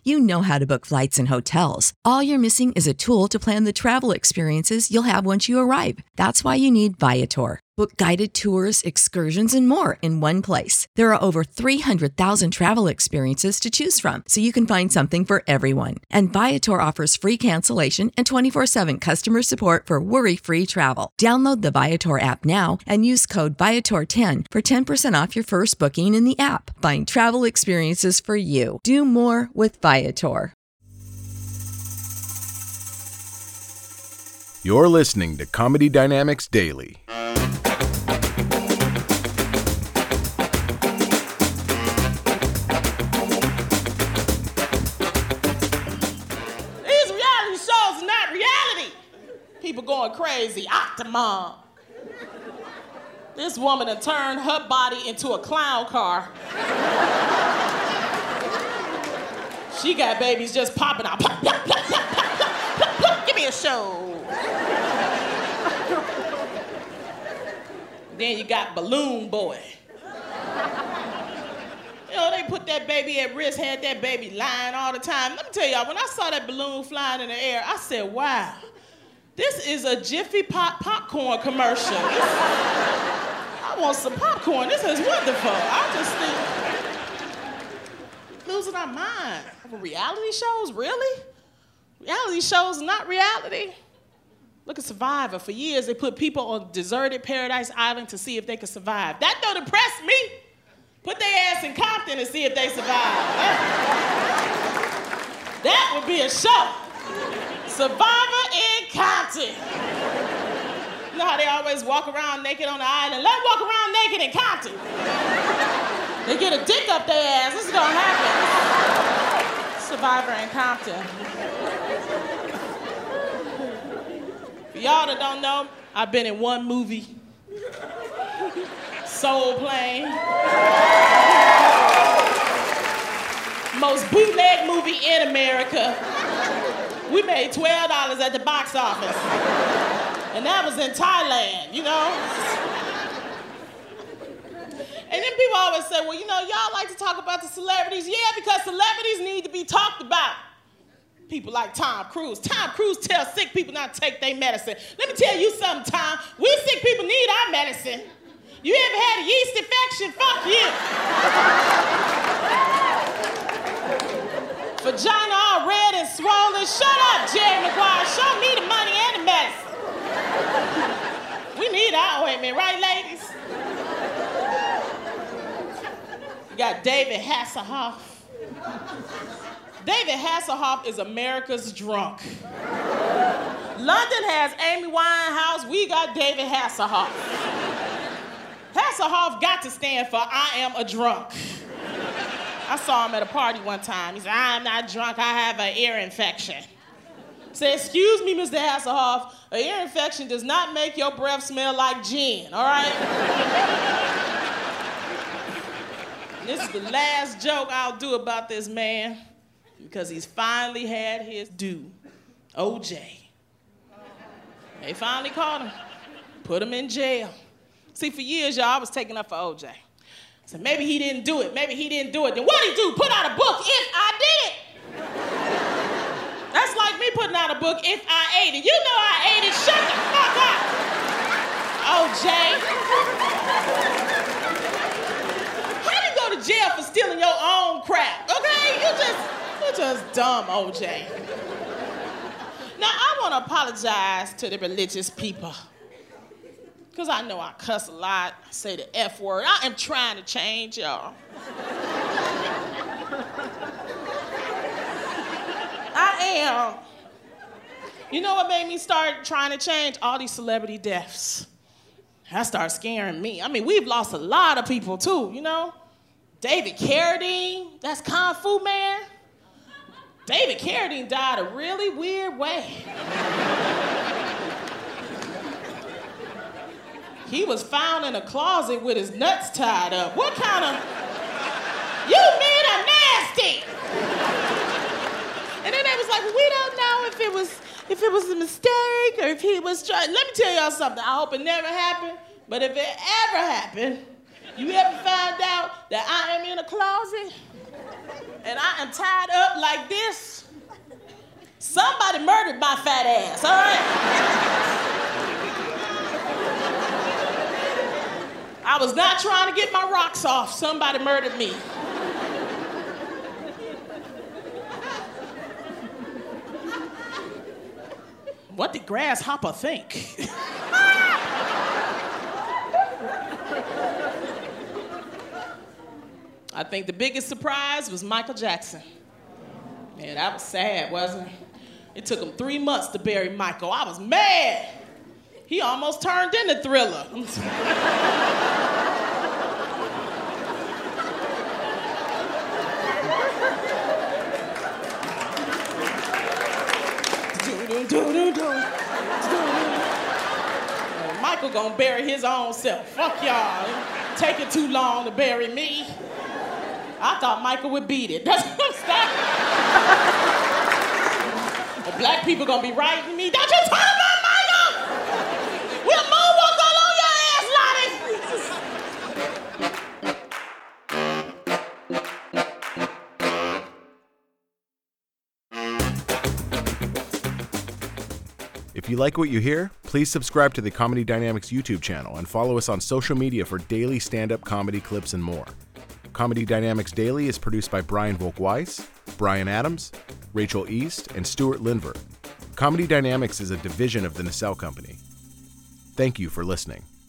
You know how to book flights and hotels. All you're missing is a tool to plan the travel experiences you'll have once you arrive. That's why you need Viator. Book guided tours, excursions, and more in one place. There are over 300,000 travel experiences to choose from, so you can find something for everyone. And Viator offers free cancellation and 24/7 customer support for worry-free travel. Download the Viator app now and use code Viator10 for 10% off your first booking in the app. Find travel experiences for you. Do more with Viator. You're listening to Comedy Dynamics Daily. These reality shows are not reality. People going crazy. Octomom. This woman had turned her body into a clown car. She got babies just popping out. Plop, plop, plop, plop, plop, plop, plop, plop. Give me a show. Then you got Balloon Boy. You know, they put that baby at risk, had that baby lying all the time. Let me tell y'all, when I saw that balloon flying in the air, I said, wow, this is a Jiffy Pop popcorn commercial. I want some popcorn. This is wonderful. I just think, losing our mind. Reality shows, really? Reality shows not reality. Look at Survivor. For years, they put people on deserted Paradise Island to see if they could survive. That don't impress me. Put their ass in Compton and see if they survive. That would be a show. Survivor in Compton. You know how they always walk around naked on the island? Let them walk around naked in Compton. They get a dick up their ass. This is gonna happen. Survivor in Compton. For y'all that don't know, I've been in one movie. Soul Plane. Most bootleg movie in America. We made $12 at the box office. And that was in Thailand, you know? And then people always say, well, you know, y'all like to talk about the celebrities. Yeah, because celebrities need to be talked about. People like Tom Cruise. Tom Cruise tells sick people not to take their medicine. Let me tell you something, Tom. We sick people need our medicine. You ever had a yeast infection? Fuck you. Vagina all red and swollen. Shut up, Jerry Maguire. Show me the money and the medicine. We need our ointment, right, ladies? You got David Hasselhoff. David Hasselhoff is America's drunk. London has Amy Winehouse. We got David Hasselhoff. Hasselhoff got to stand for I am a drunk. I saw him at a party one time. He said, I'm not drunk, I have an ear infection. I said, excuse me, Mr. Hasselhoff, an ear infection does not make your breath smell like gin, all right? This is the last joke I'll do about this man because he's finally had his due. OJ. They finally caught him, put him in jail. See, for years, y'all, I was taking up for OJ. So maybe he didn't do it, maybe he didn't do it. Then what'd he do? Put out a book, If I Did It. That's like me putting out a book, If I Ate It. You know I ate it, shut the fuck up, OJ. How do you go to jail for stealing your own crap, okay? You're just dumb, OJ. Now, I want to apologize to the religious people. Because I know I cuss a lot, I say the F word. I am trying to change, y'all. I am. You know what made me start trying to change? All these celebrity deaths. That started scaring me. I mean, we've lost a lot of people too, you know? David Carradine, that's Kung Fu Man. David Carradine died a really weird way. He was found in a closet with his nuts tied up. What kind of... You men are nasty! And then they was like, we don't know if it was a mistake or if he was trying... Let me tell y'all something. I hope it never happened, but if it ever happened, you ever found out that I am in a closet? and I am tied up like this, somebody murdered my fat ass, all right? I was not trying to get my rocks off. Somebody murdered me. What did Grasshopper think? I think the biggest surprise was Michael Jackson. Man, that was sad, wasn't it? It took him 3 months to bury Michael. I was mad. He almost turned into Thriller. Michael gonna bury his own self. Fuck y'all. Taking too long to bury me. I thought Michael would beat it. That's stop. The black people gonna be writing me. Don't you talk about Michael! We'll moonwalk all on your ass, Lottie. If you like what you hear, please subscribe to the Comedy Dynamics YouTube channel and follow us on social media for daily stand-up comedy clips and more. Comedy Dynamics Daily is produced by Brian Volk-Weiss, Brian Adams, Rachel East, and Stuart Lindver. Comedy Dynamics is a division of the Nacelle Company. Thank you for listening.